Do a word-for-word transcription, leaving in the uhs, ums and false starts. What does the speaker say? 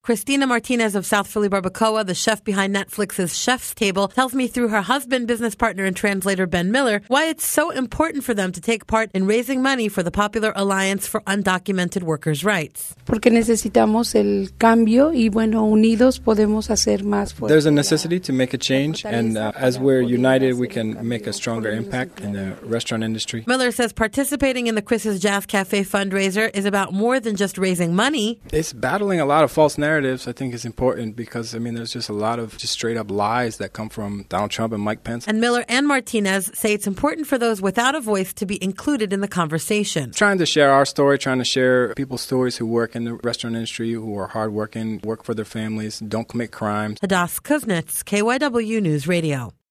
Christina Martinez of South Philly Barbacoa, the chef behind Netflix's Chef's Table, tells me through her husband, business partner, and translator Ben Miller why it's so important for them to take part in raising money for the Popular Alliance for Undocumented Workers' Rights. Porque necesitamos el cambio y bueno, unidos podemos hacer más fuerte. There's a necessity to make a change, and uh, as we're united, we can make a stronger impact in the restaurant industry. Miller says participating in the Chris's Jazz Cafe fundraiser is about more than just raising money. It's battling a lot of false narratives. I think is important because, I mean, there's just a lot of just straight up lies that come from Donald Trump and Mike Pence. And Miller and Martinez say it's important for those without a voice to be included in the conversation. Trying to share our story, trying to share people's stories who work in the restaurant industry, who are hardworking, work for their families, don't commit crimes. Hadas Kuznets, K Y W News Radio.